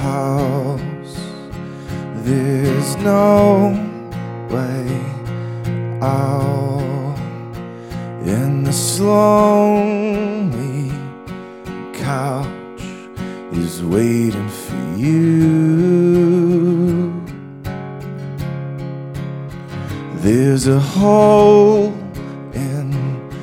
house. There's no way out, and this lonely couch is waiting for you. There's a hole in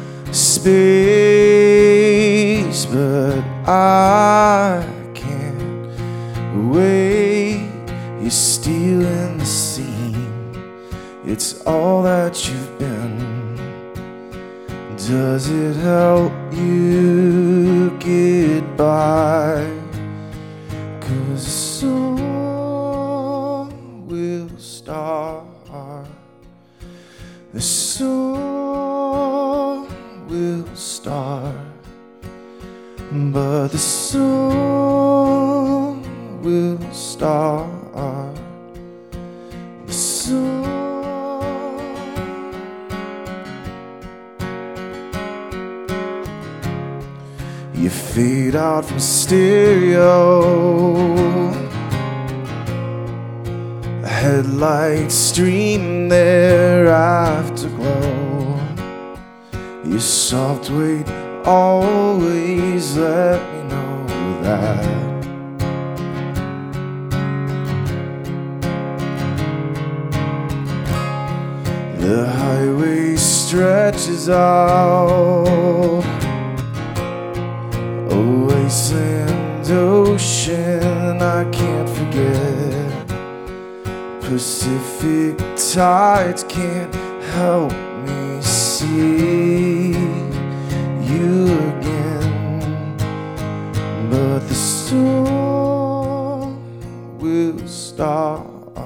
space, but I can't wait. You're stealing the scene, it's all that you've been. Does it help you get by? 'Cause the song will start. The song will start, but the song will start. The song. You fade out from stereo, headlights stream their afterglow. Your soft weight always let me know that. The highway stretches out, a wasteland ocean I can't forget. Pacific tides can't help me see you again, but the storm will start.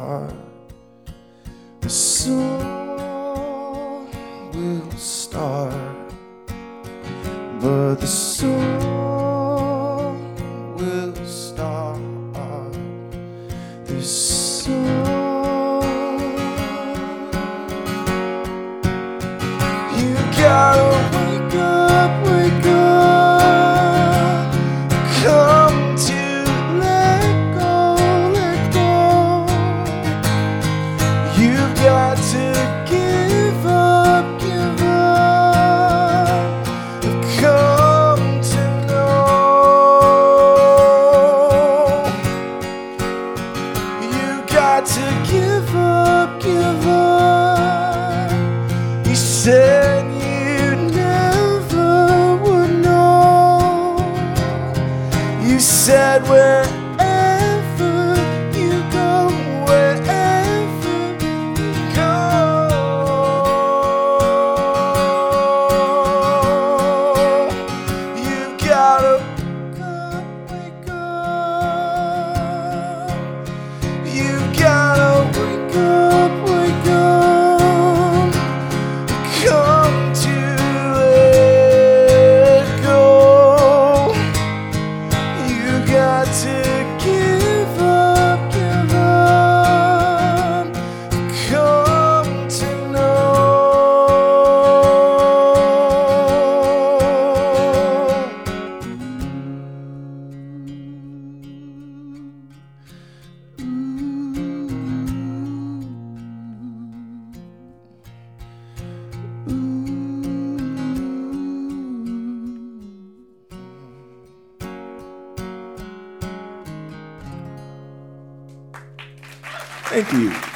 The storm will start, but the storm will start. The storm. You gotta wake up, wake up. Come to let go, let go. You've got to give up, give up. Come to know. You got to give up, give up. You said you never would know. You said wherever you go, wherever you go, you gotta wake up. You gotta wake up, wake up. Come to let go. You got to give up, give up. Come to know. Thank you.